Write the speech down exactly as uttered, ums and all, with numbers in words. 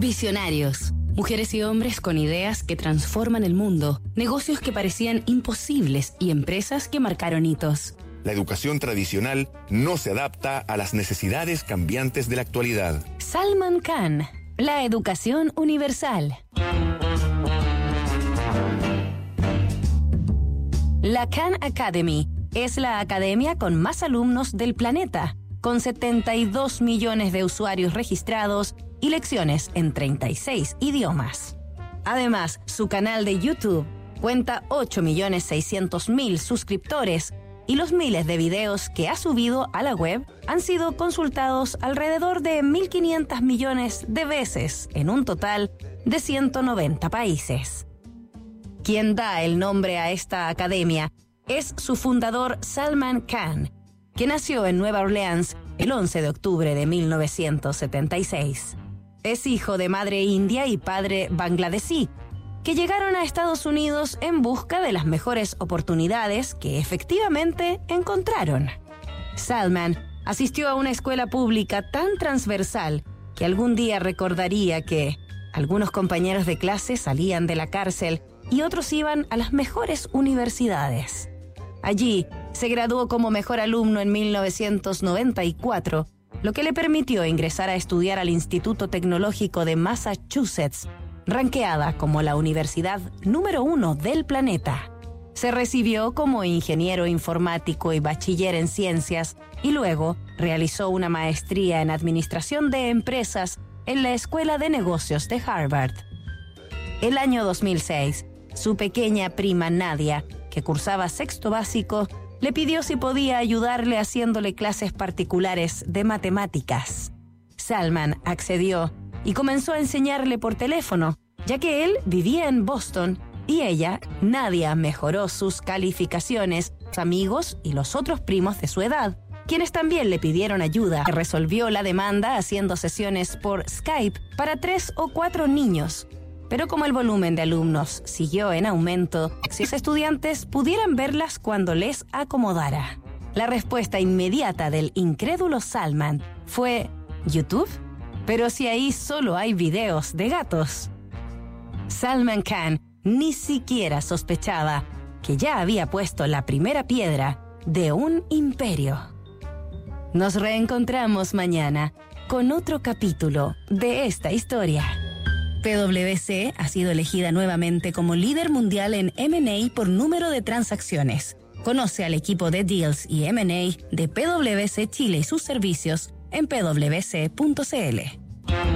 Visionarios. Mujeres y hombres con ideas que transforman el mundo, negocios que parecían imposibles y empresas que marcaron hitos. La educación tradicional no se adapta a las necesidades cambiantes de la actualidad. Salman Khan, la educación universal. La Khan Academy es la academia con más alumnos del planeta, con setenta y dos millones de usuarios registrados y lecciones en treinta y seis idiomas. Además, su canal de YouTube cuenta ocho millones seiscientos mil suscriptores y los miles de videos que ha subido a la web han sido consultados alrededor de mil quinientos millones de veces en un total de ciento noventa países. Quien da el nombre a esta academia es su fundador Salman Khan, que nació en Nueva Orleans el once de octubre de mil novecientos setenta y seis. Es hijo de madre india y padre bangladesí, que llegaron a Estados Unidos en busca de las mejores oportunidades que efectivamente encontraron. Salman asistió a una escuela pública tan transversal que algún día recordaría que algunos compañeros de clase salían de la cárcel y otros iban a las mejores universidades. Allí se graduó como mejor alumno en mil novecientos noventa y cuatro, lo que le permitió ingresar a estudiar al Instituto Tecnológico de Massachusetts, ranqueada como la universidad número uno del planeta. Se recibió como ingeniero informático y bachiller en ciencias y luego realizó una maestría en administración de empresas en la Escuela de Negocios de Harvard. El año dos mil seis, su pequeña prima Nadia, que cursaba sexto básico, le pidió si podía ayudarle haciéndole clases particulares de matemáticas. Salman accedió y comenzó a enseñarle por teléfono, ya que él vivía en Boston y ella, Nadia, mejoró sus calificaciones, sus amigos y los otros primos de su edad, quienes también le pidieron ayuda. Resolvió la demanda haciendo sesiones por Skype para tres o cuatro niños. Pero como el volumen de alumnos siguió en aumento, si los estudiantes pudieran verlas cuando les acomodara. La respuesta inmediata del incrédulo Salman fue: ¿YouTube? Pero si ahí solo hay videos de gatos. Salman Khan ni siquiera sospechaba que ya había puesto la primera piedra de un imperio. Nos reencontramos mañana con otro capítulo de esta historia. P W C ha sido elegida nuevamente como líder mundial en eme and A por número de transacciones. Conoce al equipo de Deals y eme and A de P W C Chile y sus servicios en p w c punto c l.